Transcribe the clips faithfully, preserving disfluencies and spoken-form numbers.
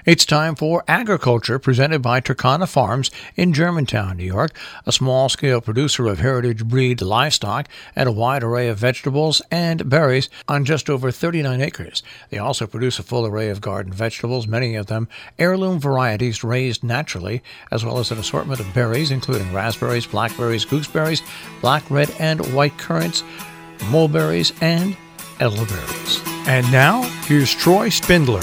It's time for Agriculture, presented by Turkana Farms in Germantown, New York, a small-scale producer of heritage breed livestock and a wide array of vegetables and berries on just over thirty-nine acres. They also produce a full array of garden vegetables, many of them heirloom varieties raised naturally, as well as an assortment of berries, including raspberries, blackberries, gooseberries, black, red, and white currants, mulberries, and elderberries. And now, here's Troy Spindler.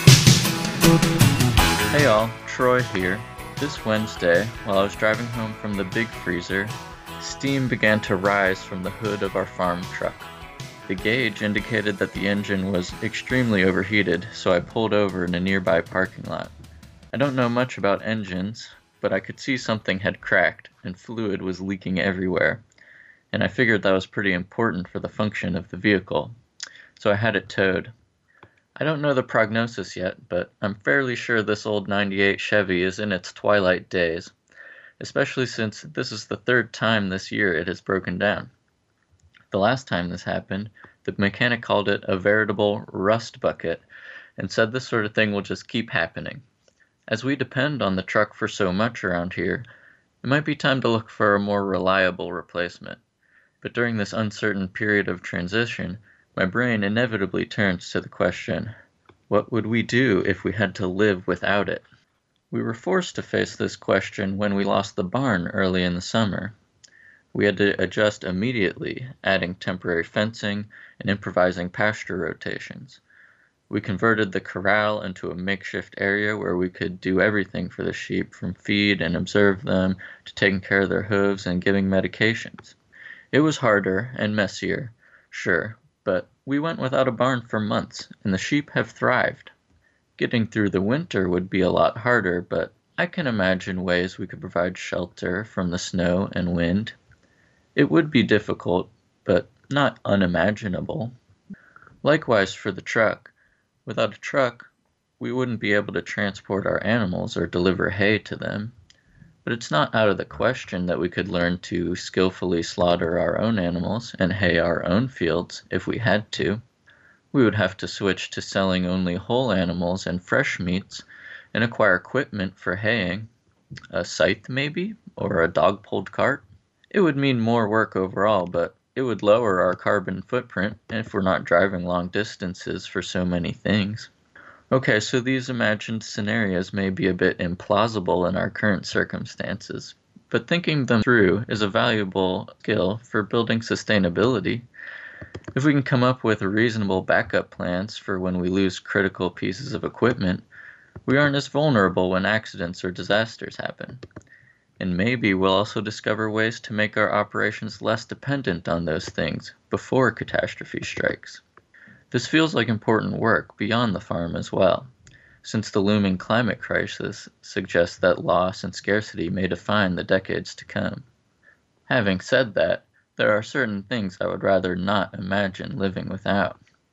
Hey all, Troy here. This Wednesday, while I was driving home from the big freezer, steam began to rise from the hood of our farm truck. The gauge indicated that the engine was extremely overheated, so I pulled over in a nearby parking lot. I don't know much about engines, but I could see something had cracked and fluid was leaking everywhere, and I figured that was pretty important for the function of the vehicle, so I had it towed. I don't know the prognosis yet, but I'm fairly sure this old ninety-eight Chevy is in its twilight days, especially since this is the third time this year it has broken down. The last time this happened, the mechanic called it a veritable rust bucket and said this sort of thing will just keep happening. As we depend on the truck for so much around here, it might be time to look for a more reliable replacement. But during this uncertain period of transition, my brain inevitably turns to the question, what would we do if we had to live without it? We were forced to face this question when we lost the barn early in the summer. We had to adjust immediately, adding temporary fencing and improvising pasture rotations. We converted the corral into a makeshift area where we could do everything for the sheep, from feed and observe them to taking care of their hooves and giving medications. It was harder and messier, sure, but we went without a barn for months, and the sheep have thrived. Getting through the winter would be a lot harder, but I can imagine ways we could provide shelter from the snow and wind. It would be difficult, but not unimaginable. Likewise for the truck. Without a truck, we wouldn't be able to transport our animals or deliver hay to them. But it's not out of the question that we could learn to skillfully slaughter our own animals and hay our own fields if we had to. We would have to switch to selling only whole animals and fresh meats and acquire equipment for haying, a scythe maybe, or a dog-pulled cart. It would mean more work overall, but it would lower our carbon footprint if we're not driving long distances for so many things. Okay, so these imagined scenarios may be a bit implausible in our current circumstances, but thinking them through is a valuable skill for building sustainability. If we can come up with reasonable backup plans for when we lose critical pieces of equipment, we aren't as vulnerable when accidents or disasters happen. And maybe we'll also discover ways to make our operations less dependent on those things before catastrophe strikes. This feels like important work beyond the farm as well, since the looming climate crisis suggests that loss and scarcity may define the decades to come. Having said that, there are certain things I would rather not imagine living without.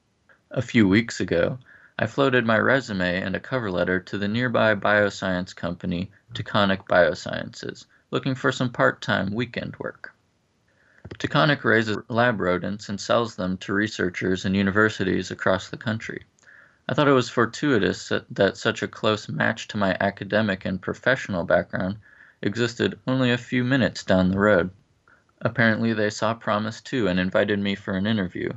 A few weeks ago, I floated my resume and a cover letter to the nearby bioscience company Taconic Biosciences, looking for some part-time weekend work. Taconic raises lab rodents and sells them to researchers and universities across the country. I thought it was fortuitous that such a close match to my academic and professional background existed only a few minutes down the road. Apparently they saw promise too and invited me for an interview,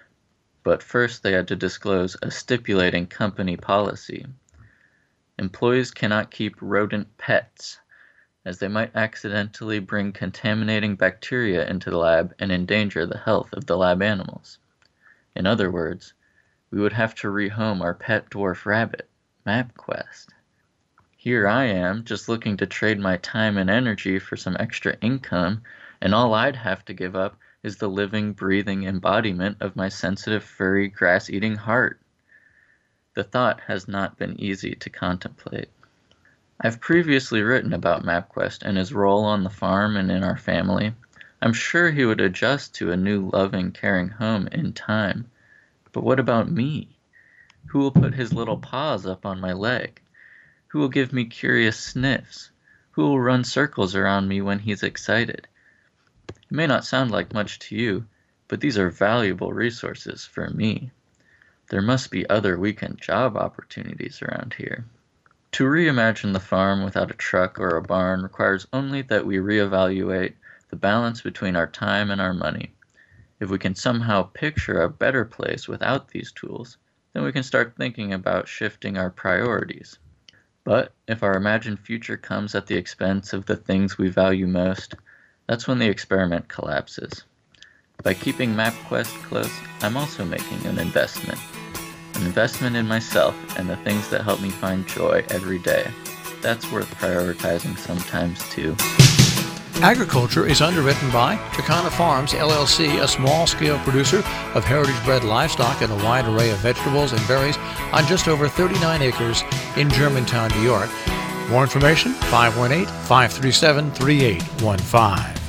but first they had to disclose a stipulating company policy. Employees cannot keep rodent pets, as they might accidentally bring contaminating bacteria into the lab and endanger the health of the lab animals. In other words, we would have to rehome our pet dwarf rabbit, MapQuest. Here I am, just looking to trade my time and energy for some extra income, and all I'd have to give up is the living, breathing embodiment of my sensitive, furry, grass-eating heart. The thought has not been easy to contemplate. I've previously written about MapQuest and his role on the farm and in our family. I'm sure he would adjust to a new loving, caring home in time. But what about me? Who will put his little paws up on my leg? Who will give me curious sniffs? Who will run circles around me when he's excited? It may not sound like much to you, but these are valuable resources for me. There must be other weekend job opportunities around here. To reimagine the farm without a truck or a barn requires only that we reevaluate the balance between our time and our money. If we can somehow picture a better place without these tools, then we can start thinking about shifting our priorities. But if our imagined future comes at the expense of the things we value most, that's when the experiment collapses. By keeping MapQuest close, I'm also making an investment. An investment in myself and the things that help me find joy every day. That's worth prioritizing sometimes too. Agriculture is underwritten by Turkana Farms, L L C, a small-scale producer of heritage-bred livestock and a wide array of vegetables and berries on just over thirty-nine acres in Germantown, New York. More information, five one eight, five three seven, three eight one five.